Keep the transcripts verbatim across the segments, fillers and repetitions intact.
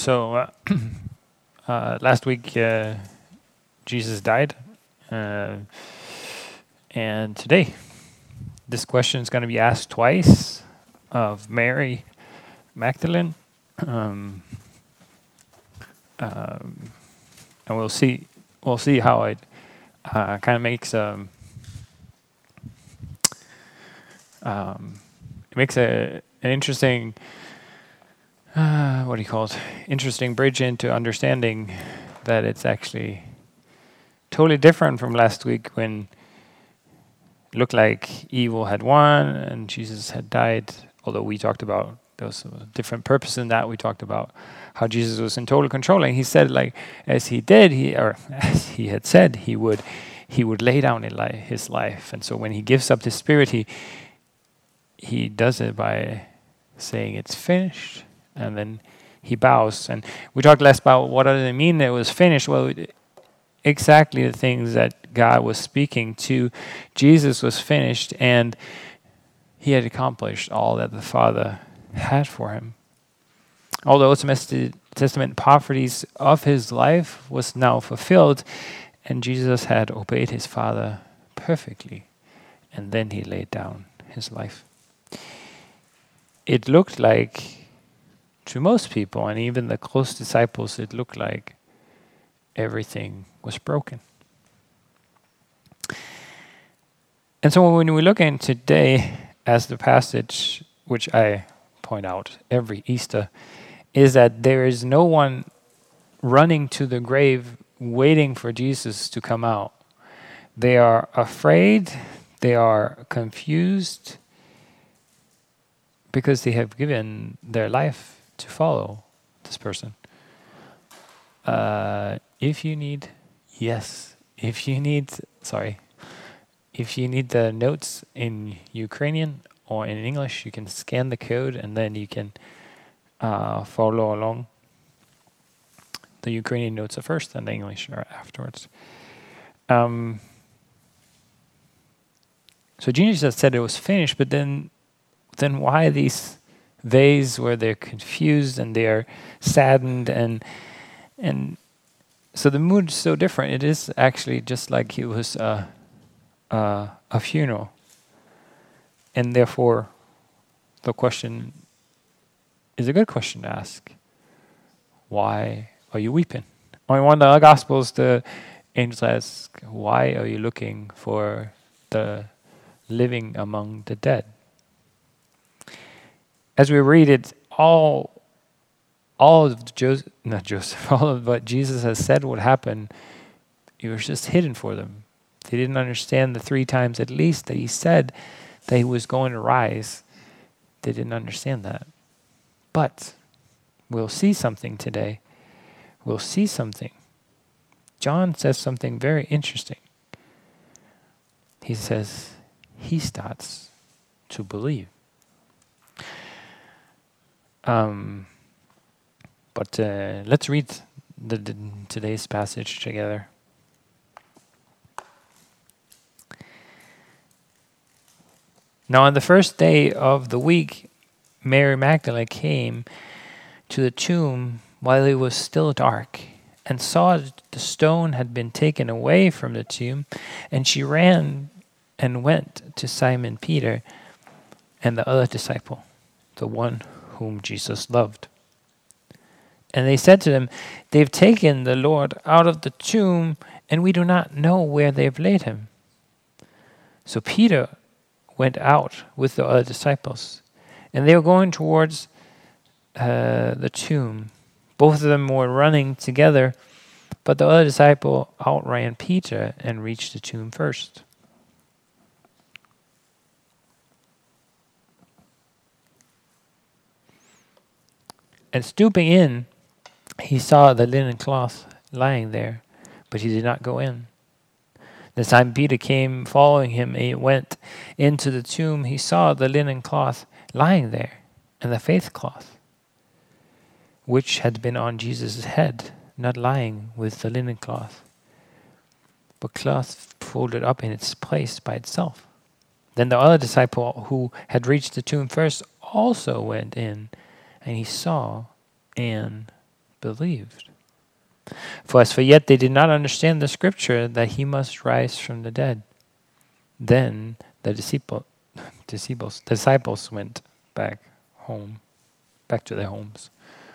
So uh, uh, last week uh, Jesus died, uh, and today this question is going to be asked twice of Mary Magdalene, um, um, and we'll see we'll see how it uh, kind of makes um, um, it makes a an interesting. Uh, what do you call it? Interesting bridge into understanding that it's actually totally different from last week when it looked like evil had won and Jesus had died. Although we talked about there was a different purpose in that. We talked about how Jesus was in total control, and he said, like as he did, he or as he had said, he would he would lay down his life. And so when he gives up his spirit, he he does it by saying it's finished. And then he bows. And we talked less about what does it mean that it was finished. Well, exactly the things that God was speaking to. Jesus was finished, and he had accomplished all that the Father had for him. All the Old Testament prophecies of his life was now fulfilled, and Jesus had obeyed his Father perfectly. And then he laid down his life. It looked like, to most people, and even the close disciples, it looked like everything was broken. And so when we look in today as the passage, which I point out every Easter, is that there is no one running to the grave waiting for Jesus to come out. They are afraid, they are confused, because they have given their life to follow this person. Uh, if you need, yes, if you need, sorry, if you need the notes in Ukrainian or in English, you can scan the code and then you can uh, follow along. The Ukrainian notes are first and the English are afterwards. Um, so Jesus said it was finished, but then, then why these days where they're confused and they're saddened, and and so the mood is so different. It is actually just like it was a a, a funeral, and therefore the question is a good question to ask. Why are you weeping? On one of the Gospels, the angels ask, "Why are you looking for the living among the dead?" As we read it, all, all of Joseph, not Joseph, all of what Jesus has said would happen, it was just hidden for them. They didn't understand the three times at least that he said that he was going to rise. They didn't understand that. But we'll see something today. We'll see something. John says something very interesting. He says he starts to believe. Um, but uh, let's read the, the, today's passage together. Now on the first day of the week, Mary Magdalene came to the tomb while it was still dark, and saw that the stone had been taken away from the tomb, and she ran and went to Simon Peter and the other disciple, the one whom Jesus loved. And they said to them, "They've taken the Lord out of the tomb, and we do not know where they've laid him." So Peter went out with the other disciples, and they were going towards uh, the tomb. Both of them were running together, but the other disciple outran Peter and reached the tomb first. And stooping in, he saw the linen cloth lying there, but he did not go in. The time Peter came following him, he went into the tomb. He saw the linen cloth lying there, and the faith cloth, which had been on Jesus' head, not lying with the linen cloth, but cloth folded up in its place by itself. Then the other disciple who had reached the tomb first also went in, and he saw and believed. For as for yet they did not understand the scripture that he must rise from the dead. Then the disciple, disciples, disciples went back home, back to their homes.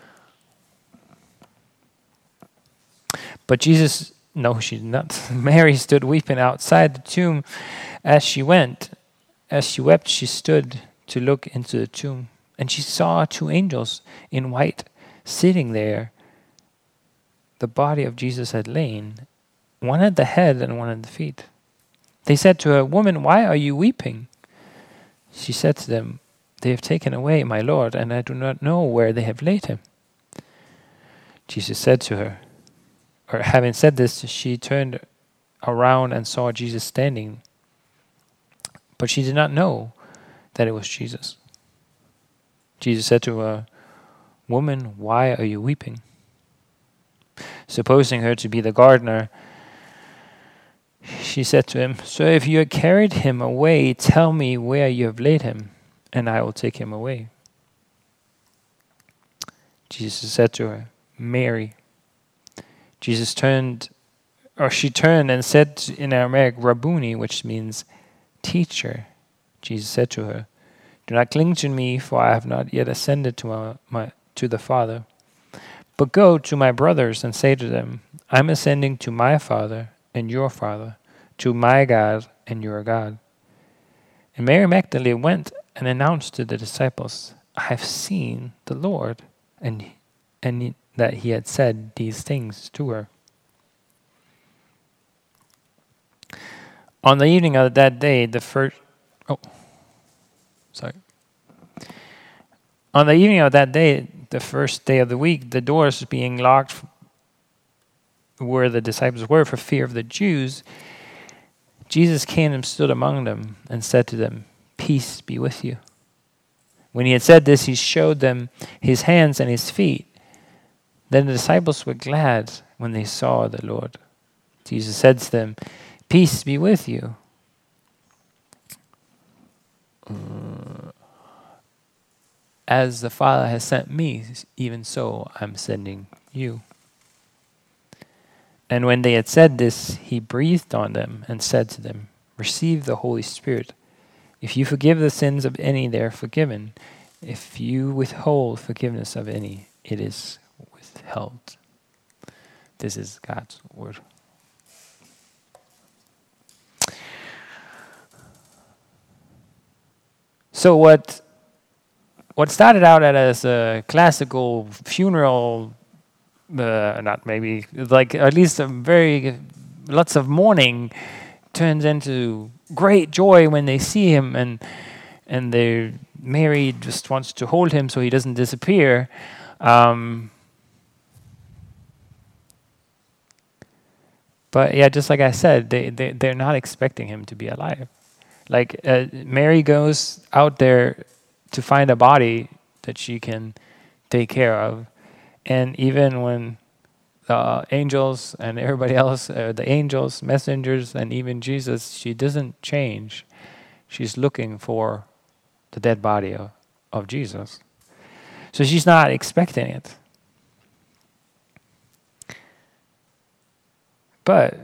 But Jesus, no, she did not. Mary stood weeping outside the tomb. As she went, as she wept, she stood to look into the tomb, and she saw two angels in white sitting there. The body of Jesus had lain, one at the head and one at the feet. They said to her, "Woman, why are you weeping?" She said to them, "They have taken away my Lord, and I do not know where they have laid him." Jesus said to her, or having said this, she turned around and saw Jesus standing, but she did not know that it was Jesus. Jesus said to her, "Woman, why are you weeping?" Supposing her to be the gardener, she said to him, "Sir, if you had carried him away, tell me where you have laid him, and I will take him away." Jesus said to her, "Mary." Jesus turned, or she turned and said in Aramaic, "Rabboni," which means teacher. Jesus said to her, "Do not cling to me, for I have not yet ascended to my, my to the Father. But go to my brothers and say to them, I am ascending to my Father and your Father, to my God and your God." And Mary Magdalene went and announced to the disciples, "I have seen the Lord," and and that he had said these things to her. On the evening of that day, the first oh sorry. On the evening of that day, the first day of the week, the doors being locked where the disciples were for fear of the Jews, Jesus came and stood among them and said to them, "Peace be with you." When he had said this, he showed them his hands and his feet. Then the disciples were glad when they saw the Lord. Jesus said to them, "Peace be with you." Uh, As the Father has sent me, even so I'm sending you. And when they had said this, he breathed on them and said to them, "Receive the Holy Spirit. If you forgive the sins of any, they are forgiven. If you withhold forgiveness of any, it is withheld." This is God's word. So what what started out as a classical funeral, uh, not maybe, like at least a very, lots of mourning, turns into great joy when they see him, and and they Mary just wants to hold him so he doesn't disappear. Um, but yeah, just like I said, they, they, they're not expecting him to be alive. Like uh, Mary goes out there to find a body that she can take care of. And even when the angels and everybody else, uh, the angels, messengers, and even Jesus, she doesn't change. She's looking for the dead body of, of Jesus. So she's not expecting it. But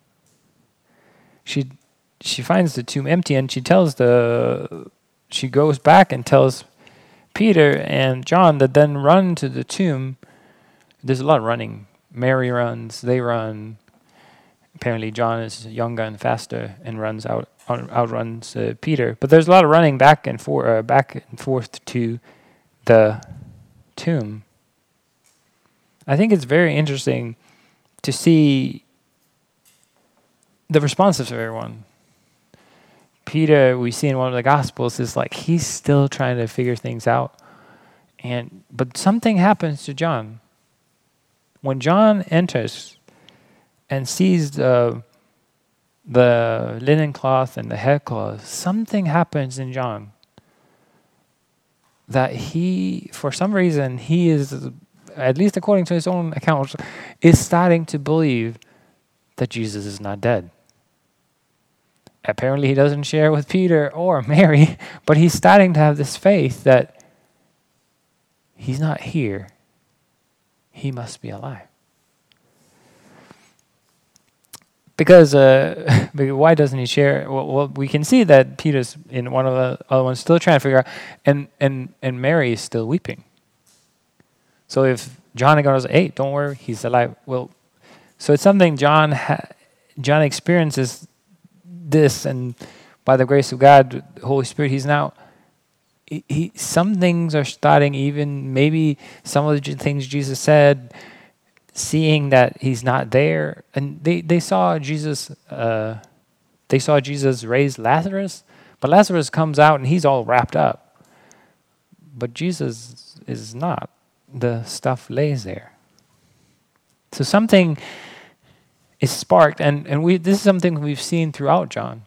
she she finds the tomb empty, and she tells the she goes back and tells Peter and John that then run to the tomb. There's a lot of running. Mary runs, they run. Apparently John is younger and faster and runs out outruns uh, Peter. But there's a lot of running back and forth, uh, back and forth to the tomb. I think it's very interesting to see the response of everyone. Peter, we see in one of the Gospels, is like he's still trying to figure things out. And but something happens to John. When John enters and sees the the linen cloth and the headcloth, something happens in John. That he, for some reason, he is, at least according to his own account, is starting to believe that Jesus is not dead. Apparently he doesn't share with Peter or Mary, but he's starting to have this faith that he's not here. he must be alive. Because uh, why doesn't he share? Well, well, we can see that Peter's in one of the other ones still trying to figure out, and and and Mary is still weeping. So if John goes, "Hey, don't worry, he's alive." Well, so it's something John ha- John experiences this, and by the grace of God, the Holy Spirit, he's now. He, he some things are starting, even maybe some of the things Jesus said. Seeing that he's not there, and they, they saw Jesus, uh, they saw Jesus raise Lazarus, but Lazarus comes out and he's all wrapped up, but Jesus is not. The stuff lays there. So something is sparked, and and we this is something we've seen throughout John.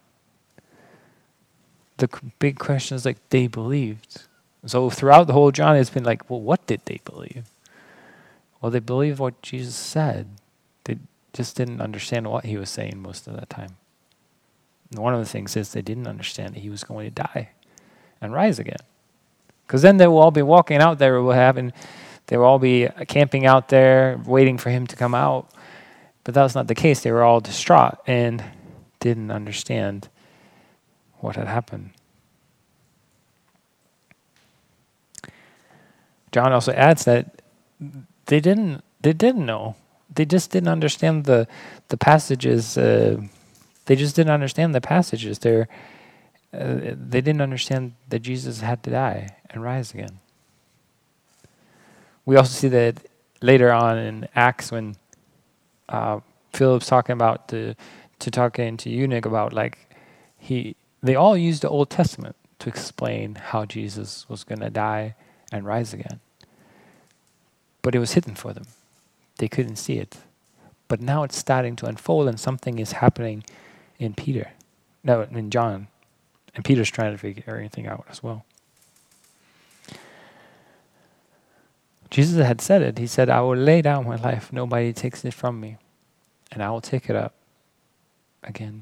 The big question is like they believed. So throughout the whole John, it's been like, well, what did they believe? Well, they believed what Jesus said. They just didn't understand what he was saying most of the time. And one of the things is they didn't understand that he was going to die and rise again. Because then they will all be walking out there, will happen. They will all be camping out there, waiting for him to come out. But that was not the case. They were all distraught and didn't understand what had happened. John also adds that They didn't. They didn't know. They just didn't understand the the passages. Uh, they just didn't understand the passages. They uh, they didn't understand that Jesus had to die and rise again. We also see that later on in Acts when uh, Philip's talking about the to talking to eunuch about like he they all used the Old Testament to explain how Jesus was going to die and rise again. But it was hidden for them. They couldn't see it. But now it's starting to unfold and something is happening in Peter. No, in John. And Peter's trying to figure everything out as well. Jesus had said it. He said, I will lay down my life. Nobody takes it from me. And I will take it up again.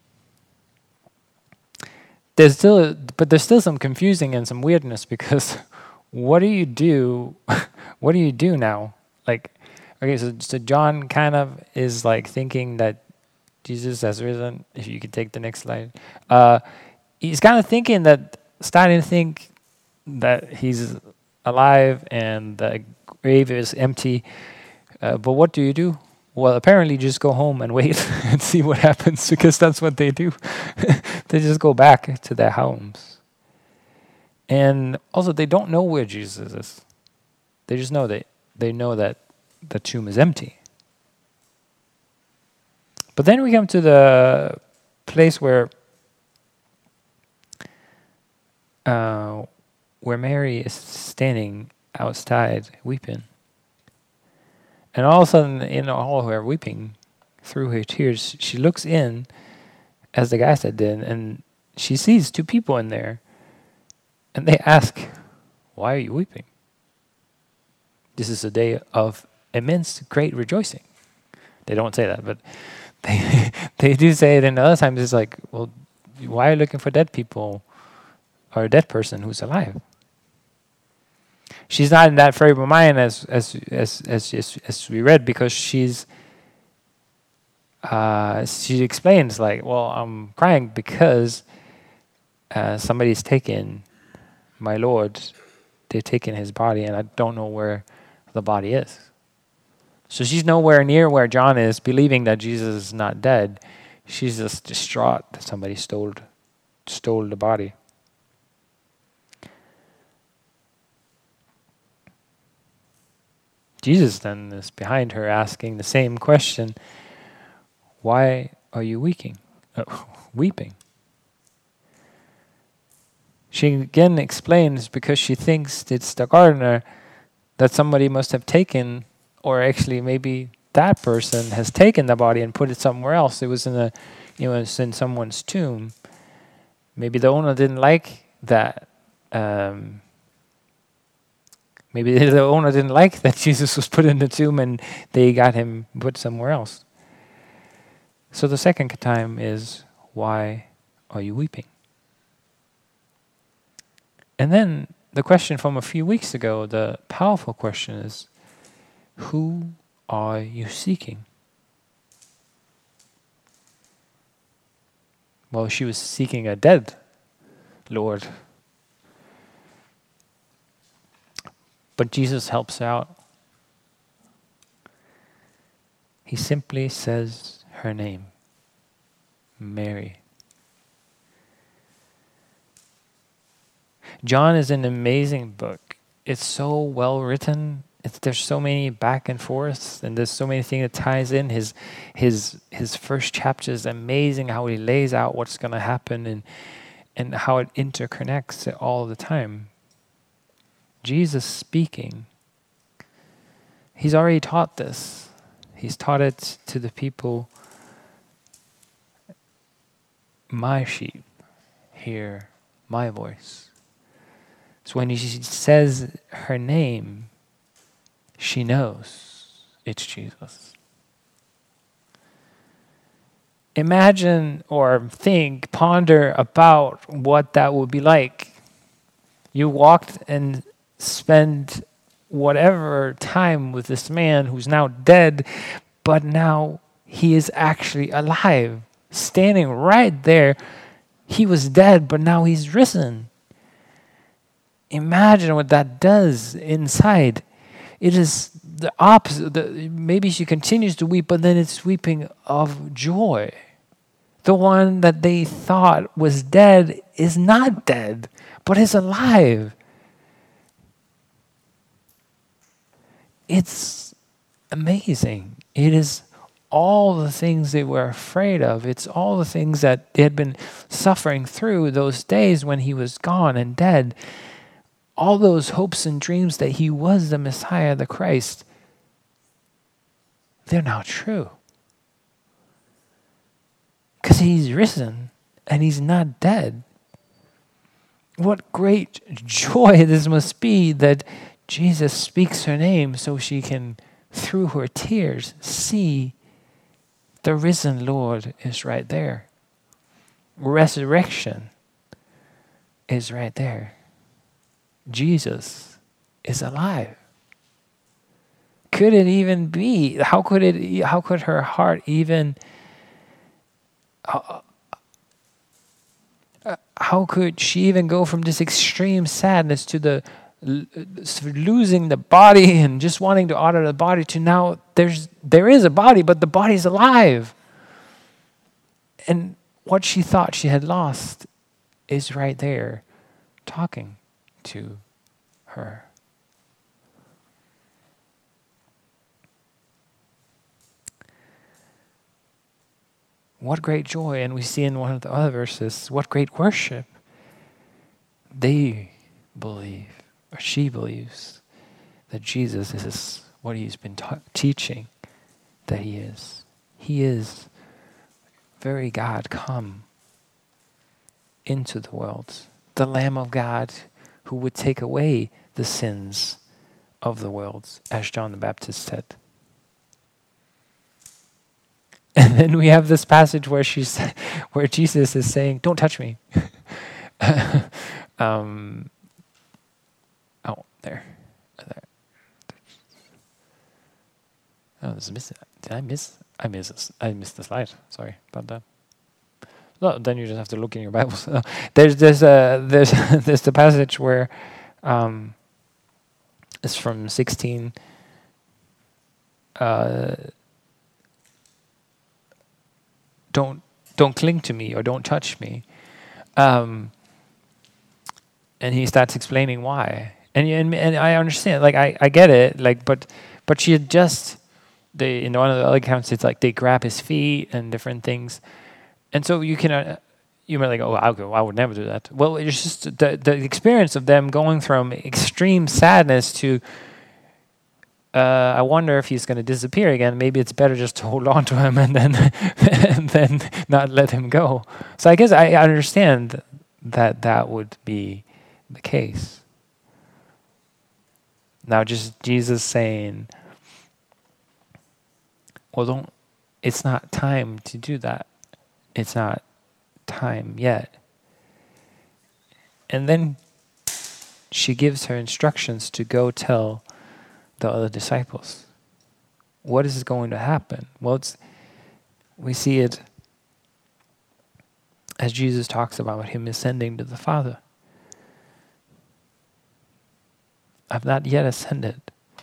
There's still, but there's still some confusing and some weirdness because what do you do? What do you do now? Like, okay, so, so John kind of is like thinking that Jesus has risen. If you could take the next slide. Uh, he's kind of thinking that, starting to think that he's alive and the grave is empty. Uh, but what do you do? Well, apparently just go home and wait and see what happens, because that's what they do. They just go back to their homes. And also, they don't know where Jesus is. They just know that they know that the tomb is empty. But then we come to the place where uh, where Mary is standing outside weeping. And all of a sudden, in all her weeping, through her tears, she looks in, as the guy said did, and she sees two people in there. And they ask, why are you weeping? This is a day of immense, great rejoicing. They don't say that, but they they do say it. And other times it's like, well, why are you looking for dead people or a dead person who's alive? She's not in that frame of mind as as as as as, as we read, because she's uh, she explains like, well, I'm crying because uh, somebody's taken my Lord. They've taken his body, and I don't know where the body is. So she's nowhere near where John is, believing that Jesus is not dead. She's just distraught that somebody stole stole the body. Jesus then is behind her asking the same question. Why are you weeping? Uh, weeping? She again explains because she thinks it's the gardener that somebody must have taken, or actually maybe that person has taken the body and put it somewhere else. It was in a, you know, it's in someone's tomb. Maybe the owner didn't like that. Um, Maybe the owner didn't like that Jesus was put in the tomb and they got him put somewhere else. So the second time is, why are you weeping? And then the question from a few weeks ago, the powerful question is, Who are you seeking? Well, she was seeking a dead Lord. But Jesus helps out. He simply says her name, Mary. John is an amazing book. It's so well written. It's, there's so many back and forths, and there's so many things that ties in. His his his first chapter is amazing. How he lays out what's going to happen, and and how it interconnects all the time. Jesus speaking. He's already taught this. He's taught it to the people. My sheep hear my voice. So when he says her name, she knows it's Jesus. Imagine or think, ponder about what that would be like. You walked and spent whatever time with this man who's now dead, but now he is actually alive, standing right there. He was dead, but now he's risen. Imagine what that does inside. It is the opposite. The, maybe she continues to weep, but then it's weeping of joy. The one that they thought was dead is not dead, but is alive. It's amazing. It is all the things they were afraid of. It's all the things that they had been suffering through those days when he was gone and dead. All those hopes and dreams that he was the Messiah, the Christ, they're now true. Because he's risen and he's not dead. What great joy this must be that Jesus speaks her name so she can, through her tears, see the risen Lord is right there. Resurrection is right there. Jesus is alive. Could it even be? How could it? How could her heart even? Uh, uh, how could she even go from this extreme sadness to the l- losing the body and just wanting to honor the body to now there's there is a body, but the body's alive, and what she thought she had lost is right there, talking to her. What great joy. And we see in one of the other verses, what great worship. They believe, or she believes, that Jesus is what he's been ta- teaching that he is. He is very God come into the world. The Lamb of God who would take away the sins of the world, as John the Baptist said. And then we have this passage where she's, where Jesus is saying, "Don't touch me." um, oh, there, there. Oh, this is miss. Did I miss? I miss this. I missed the slide. Sorry about that. No, then you just have to look in your Bibles. Uh, there's there's a there's there's the passage where um, it's from sixteen. Uh, don't don't cling to me or don't touch me, um, and he starts explaining why. And and and I understand, like I, I get it, like but but she had just they in one of the other accounts it's like they grab his feet and different things. And so you can, uh, you might like, oh, I'll go. I would never do that. Well, it's just the the experience of them going from extreme sadness to, uh, I wonder if he's going to disappear again. Maybe it's better just to hold on to him and then and then not let him go. So I guess I understand that that would be the case. Now, just Jesus saying, well, don't. It's not time to do that. It's not time yet. And then she gives her instructions to go tell the other disciples. what is going to happen? Well, it's, we see it as Jesus talks about him ascending to the Father. I've not yet ascended.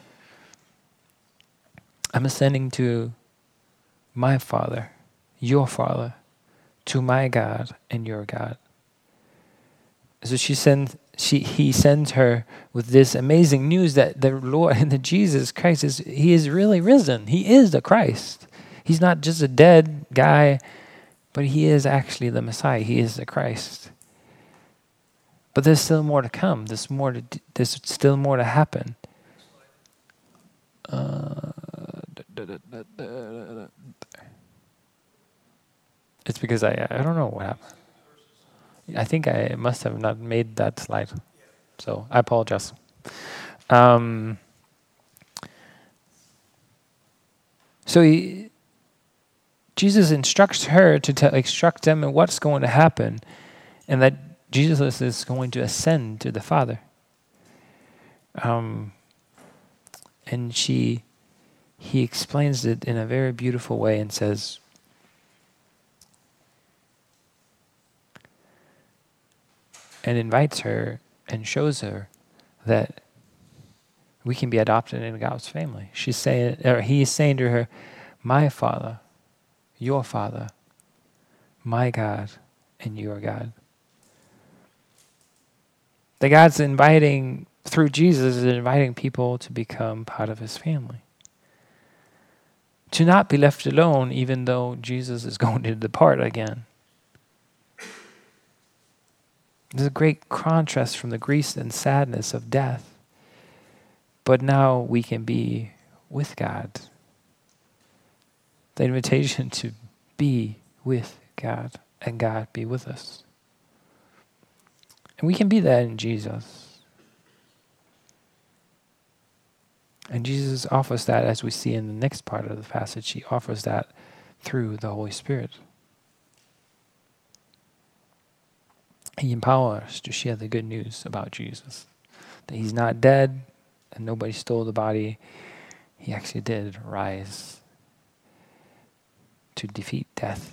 I'm ascending to my Father, your Father, to my God and your God. So she sends, she, he sends her with this amazing news that the Lord and the Jesus Christ is, he is really risen. He is the Christ. He's not just a dead guy, but he is actually the Messiah. He is the Christ. But there's still more to come. There's more to, there's still more to happen. Uh, it's because I I don't know what happened. I think I must have not made that slide, so I apologize. Um, so he, Jesus instructs her to t- instruct them in what's going to happen, and that Jesus is going to ascend to the Father. Um, and she, he explains it in a very beautiful way and says, and invites her and shows her that we can be adopted into God's family. She's saying, or he's saying to her, my Father, your Father, my God, and your God. That God's inviting, through Jesus, is inviting people to become part of his family. To not be left alone, even though Jesus is going to depart again. There's a great contrast from the grief and sadness of death. But now we can be with God. The invitation to be with God and God be with us. And we can be that in Jesus. And Jesus offers that, as we see in the next part of the passage. He offers that through the Holy Spirit. He empowers us to share the good news about Jesus. That he's not dead and nobody stole the body. He actually did rise to defeat death.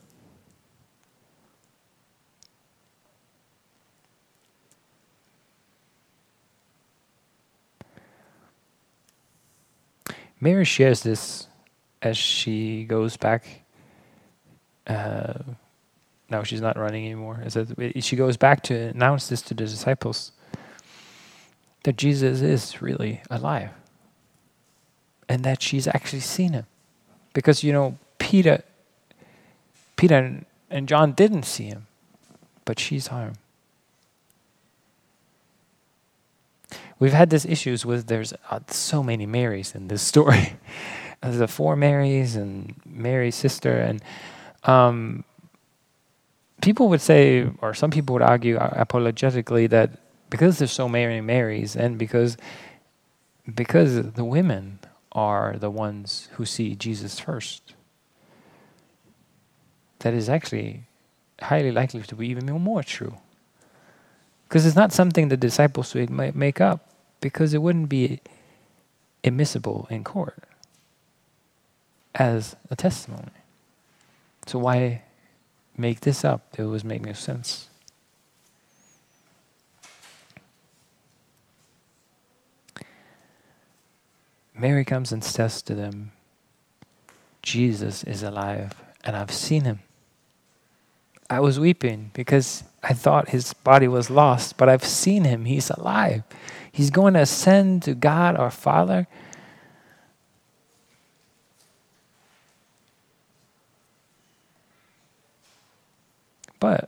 Mary shares this as she goes back. Uh, no, she's not running anymore. As she goes back to announce this to the disciples, that Jesus is really alive. And that she's actually seen him. Because, you know, Peter, Peter and John didn't see him, but she saw him. We've had these issues with there's uh, so many Marys in this story. There's the four Marys and Mary's sister. And um, people would say, or some people would argue apologetically, that because there's so many Marys and because because the women are the ones who see Jesus first, that is actually highly likely to be even more true. Because it's not something the disciples would make up, because it wouldn't be admissible in court as a testimony. So why make this up? It was make no sense. Mary comes and says to them, Jesus is alive, and I've seen him. I was weeping because I thought his body was lost, but I've seen him. He's alive. He's going to ascend to God our Father. But,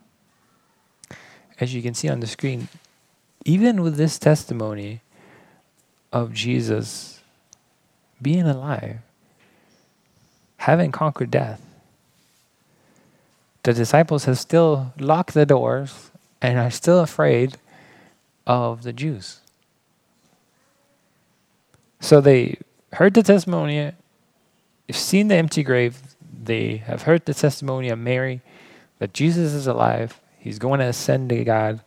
as you can see on the screen, even with this testimony of Jesus being alive, having conquered death, the disciples have still locked the doors and are still afraid of the Jews. So they heard the testimony, they've seen the empty grave, they have heard the testimony of Mary that Jesus is alive, he's going to ascend to God.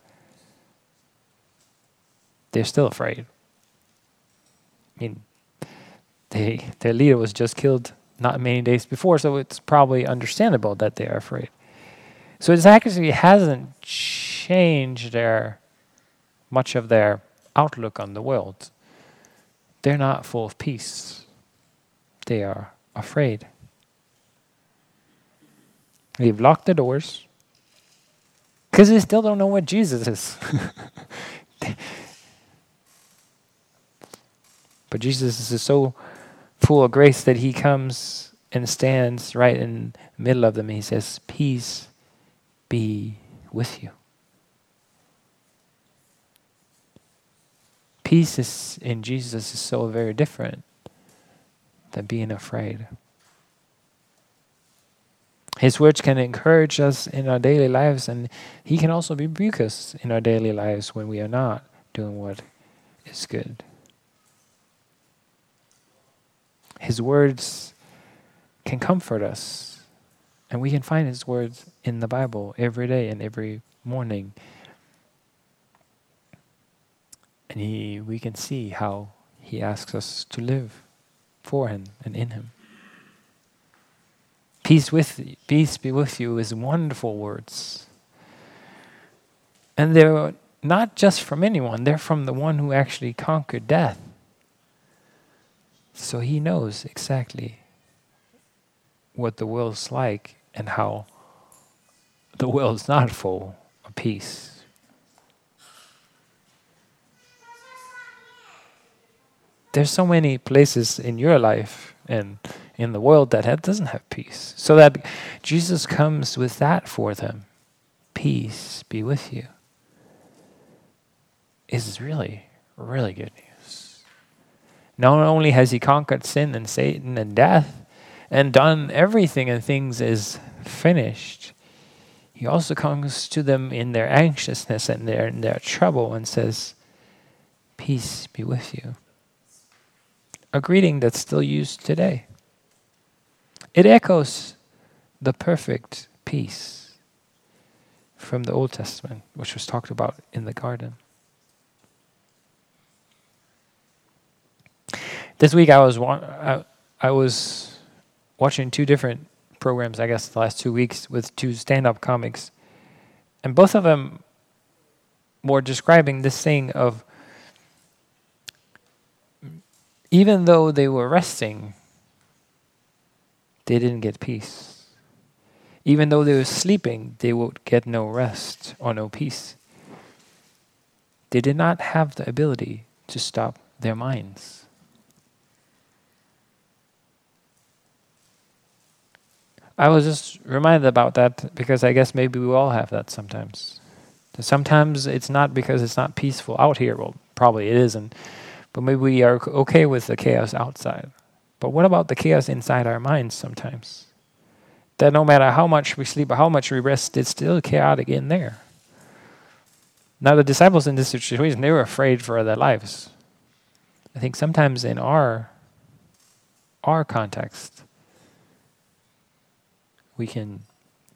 They're still afraid. I mean, they, their leader was just killed not many days before, so it's probably understandable that they are afraid. So it actually hasn't changed their much of their outlook on the world. They're not full of peace. They are afraid. They've locked the doors because they still don't know what Jesus is. But Jesus is so full of grace that he comes and stands right in the middle of them. And he says, peace be with you. Peace is, in Jesus is so very different than being afraid. His words can encourage us in our daily lives, and he can also rebuke us in our daily lives when we are not doing what is good. His words can comfort us, and we can find his words in the Bible every day and every morning. And he, we can see how he asks us to live for him and in him. Peace with you, peace be with you is wonderful words. And they're not just from anyone, they're from the one who actually conquered death. So he knows exactly what the world's like and how the world's not full of peace. There's so many places in your life and in the world that ha- doesn't have peace. So that Jesus comes with that for them. Peace be with you. Is really, really good news. Not only has he conquered sin and Satan and death and done everything and things is finished, he also comes to them in their anxiousness and their, in their trouble and says, peace be with you. A greeting that's still used today. It echoes the perfect peace from the Old Testament, which was talked about in the garden. This week I was wa- I, I was watching two different programs, I guess the last two weeks, with two stand-up comics. And both of them were describing this thing of even though they were resting, they didn't get peace. Even though they were sleeping, they would get no rest or no peace. They did not have the ability to stop their minds. I was just reminded about that because I guess maybe we all have that sometimes. Sometimes it's not because it's not peaceful out here. Well, probably it isn't. But maybe we are okay with the chaos outside. But what about the chaos inside our minds sometimes? That no matter how much we sleep or how much we rest, it's still chaotic in there. Now the disciples in this situation, they were afraid for their lives. I think sometimes in our, our context, we can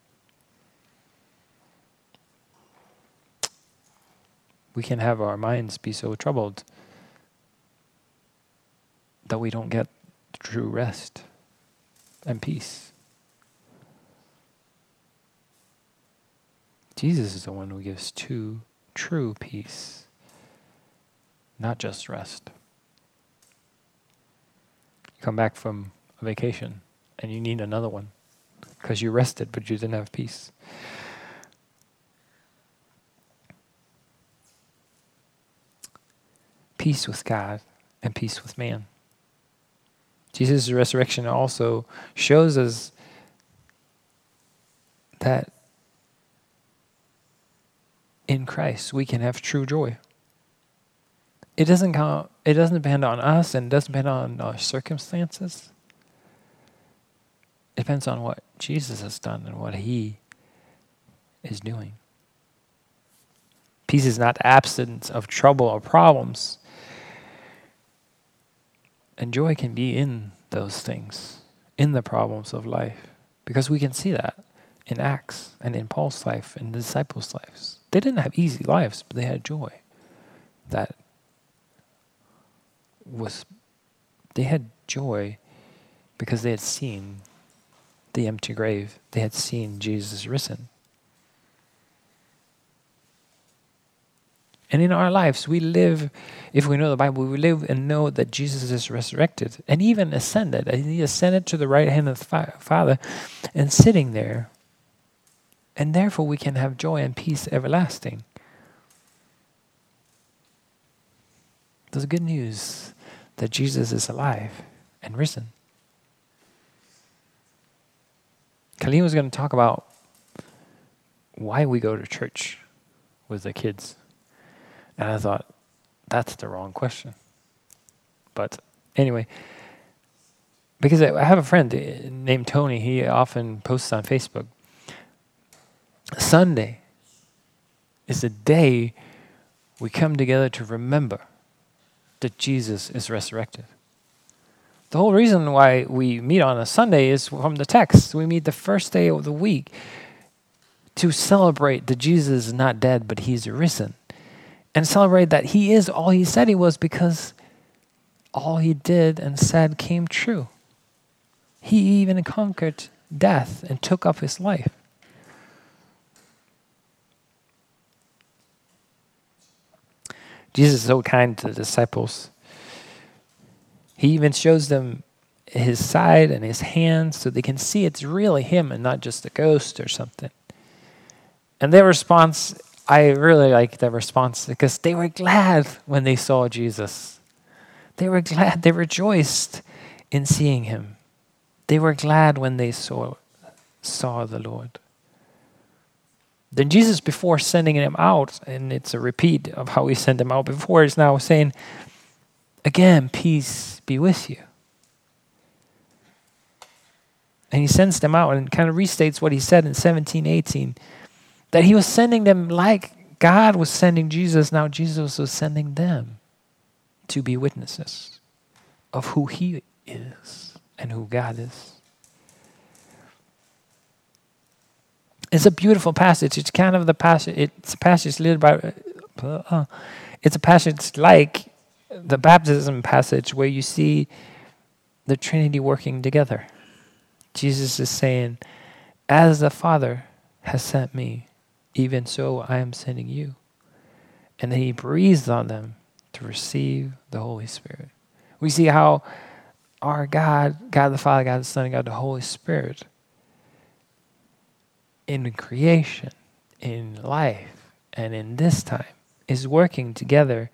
we can have our minds be so troubled that we don't get true rest and peace. Jesus is the one who gives true, true peace, not just rest. You come back from a vacation and you need another one because you rested but you didn't have peace. Peace with God and peace with man. Jesus' resurrection also shows us that in Christ we can have true joy. It doesn't count, it doesn't depend on us and it doesn't depend on our circumstances. It depends on what Jesus has done and what he is doing. Peace is not absence of trouble or problems. And joy can be in those things, in the problems of life. Because we can see that in Acts and in Paul's life and the disciples' lives. They didn't have easy lives, but they had joy that was They had joy because they had seen the empty grave. They had seen Jesus risen. And in our lives, we live, if we know the Bible, we live and know that Jesus is resurrected and even ascended. He ascended to the right hand of the fa- Father and sitting there. And therefore we can have joy and peace everlasting. There's good news that Jesus is alive and risen. Colleen was going to talk about why we go to church with the kids. And I thought, that's the wrong question. But anyway, because I have a friend named Tony, he often posts on Facebook. Sunday is the day we come together to remember that Jesus is resurrected. The whole reason why we meet on a Sunday is from the text. We meet the first day of the week to celebrate that Jesus is not dead, but he's risen. And celebrate that he is all he said he was, because all he did and said came true. He even conquered death and took up his life. Jesus is so kind to the disciples. He even shows them his side and his hands so they can see it's really him and not just a ghost or something. And their response, I really like their response because they were glad when they saw Jesus. They were glad, they rejoiced in seeing him. They were glad when they saw, saw the Lord. Then Jesus, before sending him out, and it's a repeat of how he sent him out before, is now saying, again, peace be with you. And he sends them out and kind of restates what he said in seventeen eighteen, that he was sending them like God was sending Jesus. Now Jesus was sending them to be witnesses of who he is and who God is. It's a beautiful passage. It's kind of the passage, it's a passage led by, uh, it's a passage like the baptism passage where you see the Trinity working together. Jesus is saying, as the Father has sent me, even so I am sending you. And then he breathes on them to receive the Holy Spirit. We see how our God, God the Father, God the Son, and God the Holy Spirit, in creation, in life, and in this time, is working together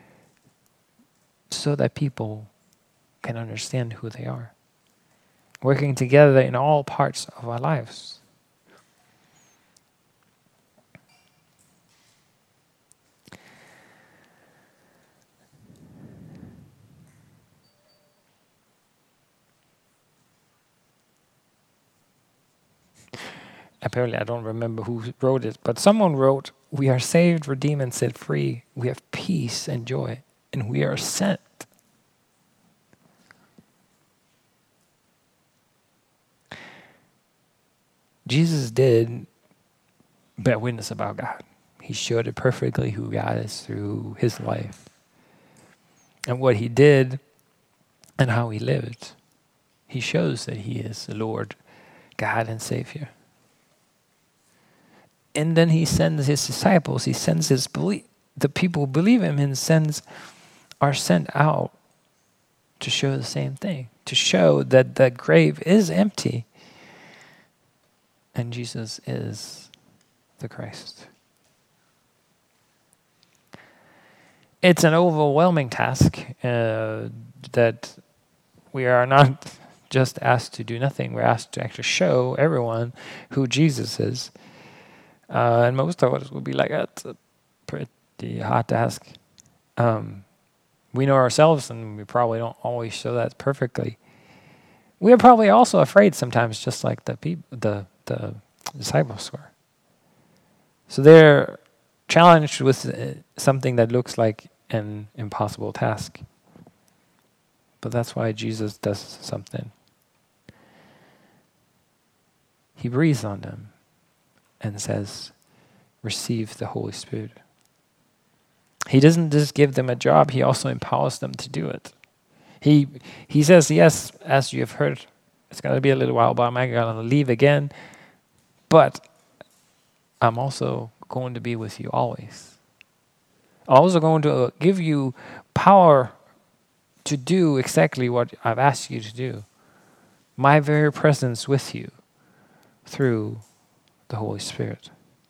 so that people can understand who they are. Working together in all parts of our lives. Apparently, I don't remember who wrote it, but someone wrote, we are saved, redeemed, and set free. We have peace and joy, and we are sent. Jesus did bear witness about God. He showed it perfectly who God is through his life and what he did and how he lived. He shows that he is the Lord, God, and Savior. And then he sends his disciples, he sends his belie- the people who believe him and sends are sent out to show the same thing, to show that the grave is empty and Jesus is the Christ. It's an overwhelming task uh, that we are not just asked to do nothing. We're asked to actually show everyone who Jesus is. Uh, and most of us will be like, that's a pretty hard task. Um, we know ourselves, and we probably don't always show that perfectly. We are probably also afraid sometimes, just like the peop- the the disciples were. So they're challenged with uh, something that looks like an impossible task. But that's why Jesus does something. He breathes on them and says, receive the Holy Spirit. He doesn't just give them a job, he also empowers them to do it. He he says, yes, as you have heard, it's going to be a little while, but I'm going to leave again. But I'm also going to be with you always. I'm also going to give you power to do exactly what I've asked you to do. My very presence with you through the Holy Spirit.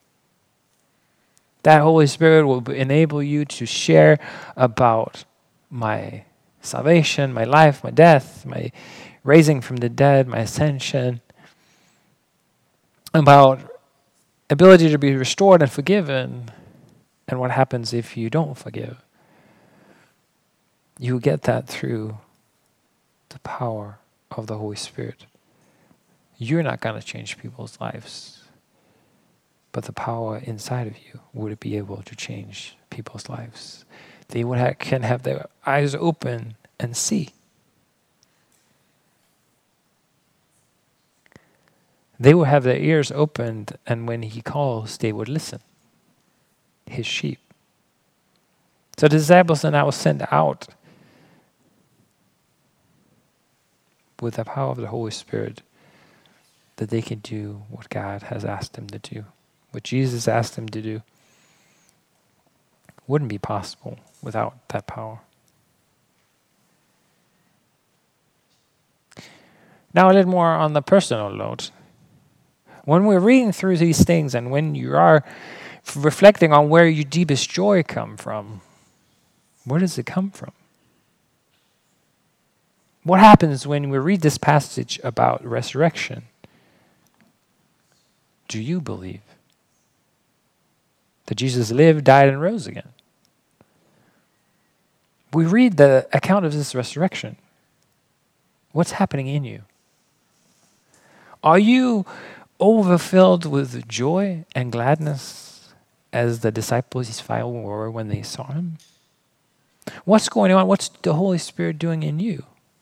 That Holy Spirit will enable you to share about my salvation, my life, my death, my raising from the dead, my ascension, about ability to be restored and forgiven, and what happens if you don't forgive. You get that through the power of the Holy Spirit. You're not going to change people's lives, but the power inside of you would be able to change people's lives. They would have, can have their eyes open and see. They will have their ears opened, and when he calls, they would listen. His sheep. So the disciples are now sent out with the power of the Holy Spirit, that they can do what God has asked them to do. What Jesus asked them to do wouldn't be possible without that power. Now a little more on the personal note. When we're reading through these things, and when you are reflecting on where your deepest joy come from, where does it come from? What happens when we read this passage about resurrection? Do you believe that Jesus lived, died, and rose again? We read the account of this resurrection. What's happening in you? Are you overfilled with joy and gladness as the disciples were when they saw him? What's going on? What's the Holy Spirit doing in you?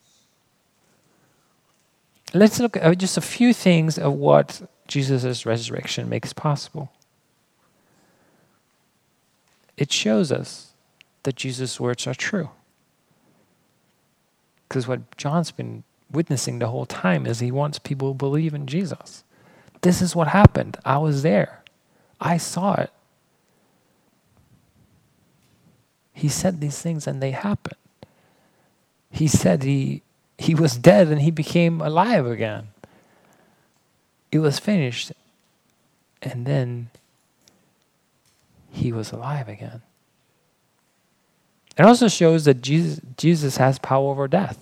Let's look at just a few things of what Jesus' resurrection makes possible. It shows us that Jesus' words are true. Because what John's been witnessing the whole time is he wants people to believe in Jesus. This is what happened. I was there. I saw it. He said these things and they happened. He said he he was dead and he became alive again. It was finished. And then he was alive again. It also shows that Jesus, Jesus has power over death.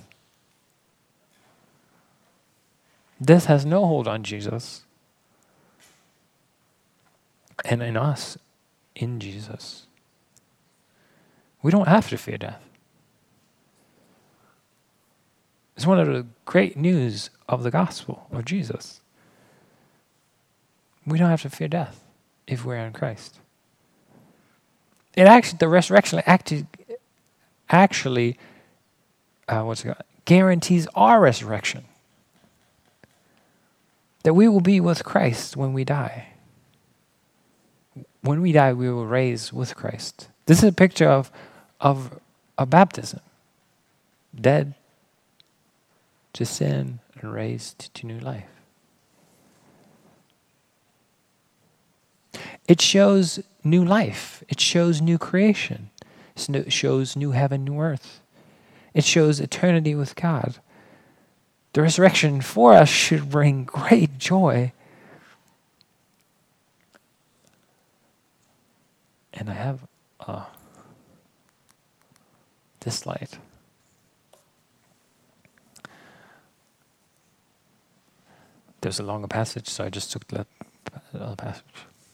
Death has no hold on Jesus. And in us, in Jesus. We don't have to fear death. It's one of the great news of the gospel of Jesus. We don't have to fear death if we're in Christ. It actually, the resurrection actually, actually uh, what's it called? Guarantees our resurrection. That we will be with Christ when we die. When we die, we will raise with Christ. This is a picture of, of a baptism. Dead to sin and raised to new life. It shows new life. It shows new creation. It shows new heaven, new earth. It shows eternity with God. The resurrection for us should bring great joy. And I have uh, this light. There's a longer passage, so I just took the other passage.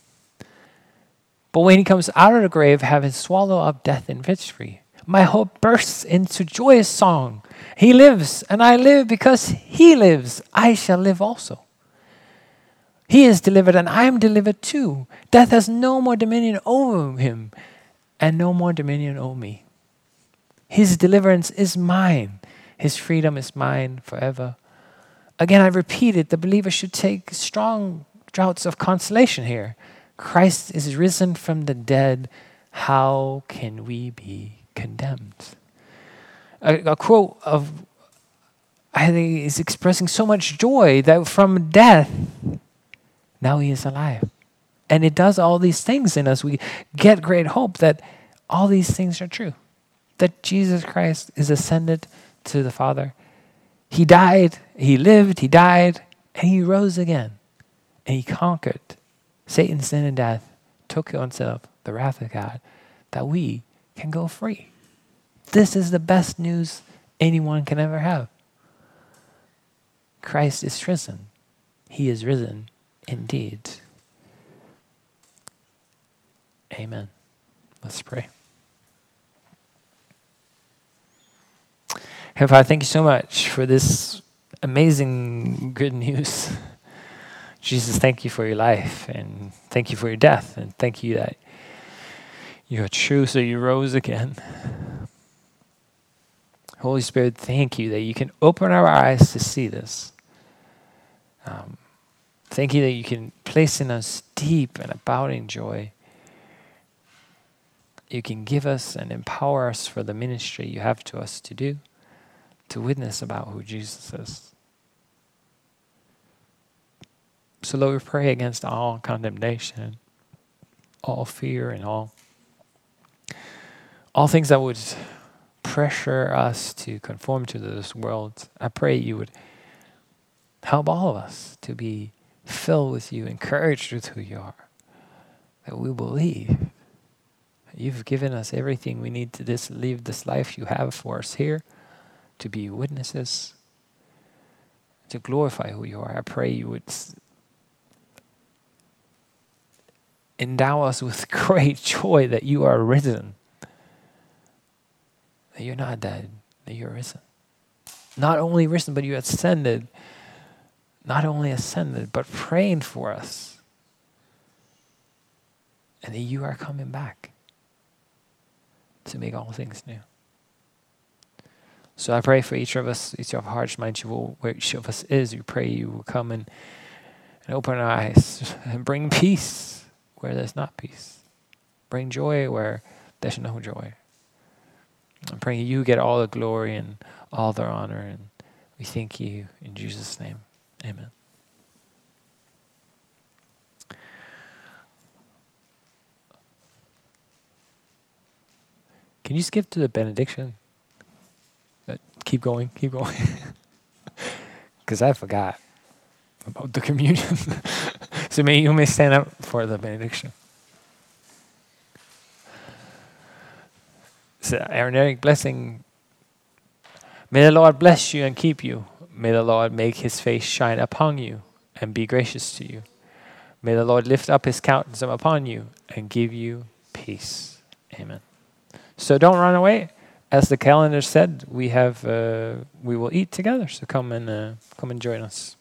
But when he comes out of the grave, having swallowed up death and victory, my hope bursts into joyous song. He lives, and I live because he lives. I shall live also. He is delivered, and I am delivered too. Death has no more dominion over him, and no more dominion over me. His deliverance is mine. His freedom is mine forever. Again, I repeat it, the believer should take strong draughts of consolation here. Christ is risen from the dead. How can we be condemned? a, a quote of, I think is expressing so much joy that from death, now he is alive. And it does all these things in us. We get great hope that all these things are true. That Jesus Christ is ascended to the Father. He died, he lived, he died, and he rose again. And he conquered Satan, sin, and death, took on himself the wrath of God, that we can go free. This is the best news anyone can ever have. Christ is risen. He is risen indeed. Amen. Let's pray. Heavenly Father, thank you so much for this amazing good news. Jesus, thank you for your life, and thank you for your death, and thank you that you are true, so you rose again. Holy Spirit, thank you that you can open our eyes to see this. Um, thank you that you can place in us deep and abounding joy. You can give us and empower us for the ministry you have to us to do, to witness about who Jesus is. So Lord, we pray against all condemnation, all fear, and all, all things that would pressure us to conform to this world. I pray you would help all of us to be filled with you, encouraged with who you are, that we believe that you've given us everything we need to this, live this life you have for us here, to be witnesses, to glorify who you are. I pray you would endow us with great joy that you are risen, that you're not dead, that you're risen. Not only risen, but you ascended. Not only ascended, but praying for us. And that you are coming back to make all things new. So I pray for each of us, each of our hearts, minds, where each of us is. We pray you will come and, and open our eyes and bring peace where there's not peace. Bring joy where there's no joy. I'm praying you get all the glory and all the honor, and we thank you in Jesus' name. Amen. Can you skip to the benediction? Uh, keep going, keep going. Because I forgot about the communion. So may you may stand up for the benediction. So Aaronic blessing. May the Lord bless you and keep you. May the Lord make his face shine upon you and be gracious to you. May the Lord lift up his countenance upon you and give you peace. Amen. So don't run away. As the calendar said, we have uh, we will eat together. So come and uh, come and join us.